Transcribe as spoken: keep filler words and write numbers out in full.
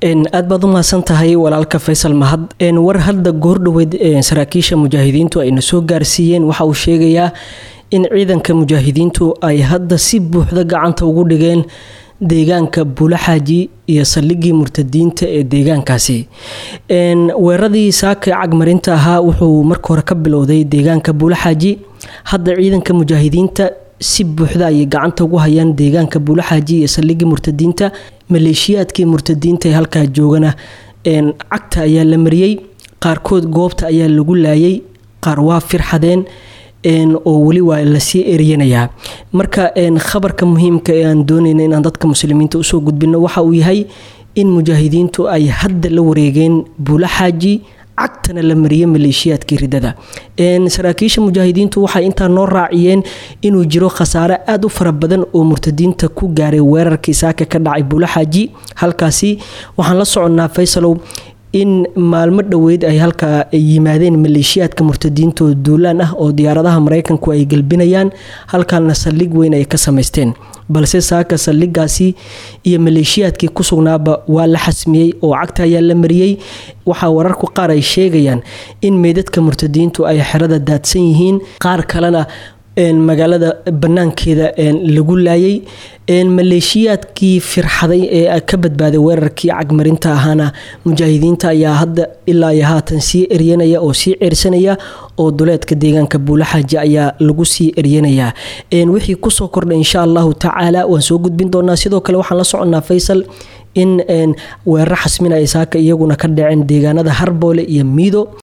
إن أدبض ما سنتهي والالك فيصل مهد إن ور هذا جورد ود سراكيش مجاهدين تو إن سوق جارسيين وحاول شيء إن عيدا كمجاهدين تو أي هذا سب وحدة عن توجود جين deegaanka Buulaxaaji iyo saldhiggii murtadiinta ee deegaankaasi een weeradii saaka cagmarinta ahaa wuxuu markii hore ka bilowday deegaanka Buulaxaaji hadda ciidanka mujaahidiinta si buuxda ay gacanta ugu hayaan deegaanka Buulaxaaji iyo saldhiggii murtadiinta maleeshiyaadkii murtadiinta ee halka joogana een cagta ayaa la mariyay qaarkood goobta ayaa lagu laayay qaar waa firxadeen een oo wali waa la sii eryanaya marka een khabarka muhiimka ee aan doonayna in aan dadka muslimiinta u soo gudbino waxa uu yahay in mujaahidiintu ay hadda la wareegeen Buulaxaaji cagtana la mariyay maleeshiyaadkii ridada een saraakiisha mujaahidiintu waxay inta noo raaciyeen inuu jiro khasaare aad u fara badan oo murtadiinta ku gaaray weerarkii saaka ka dhacay Buulaxaaji halkaasi waxaan la soconaa Faysalow in maalmo dhaweyd ay halka yimaadeen maleeshiyaadka murtadiinta duulaan ah oo diyaaradaha Mareykanku ay galbinayaan halkaana saldhig weyn ay ka sameysteen balse saaka saldhigaasi iyo maleeshiyaadkii ku sugnaaba waa la xasmiyay oo cagta ayaa la mariyay waxa wararku qaar ay sheegayaan in meedadka murtadiintu ay xirada daadsan yihiin qaar kalena een magaalada banaankeeda een lagu laayay een maleeshiyaadkii firxaday ee ka badbaaday weerarkii cagmarinta ahana mujaahidiinta ayaa hadda ilaa iyo haatan sii eryanaya oo sii cirsanaya oo duleedka deegaanka Buulaxaaji ayaa lagu sii eryanaya een wixii ku soo kordhay insha Allah taala waan soo gudbin doonaa sidoo kale waxaan la soconaa Faysal in een weerar xasmina ay saaka iyaguna ka dhaceen deegaanada Harboole iyo Miido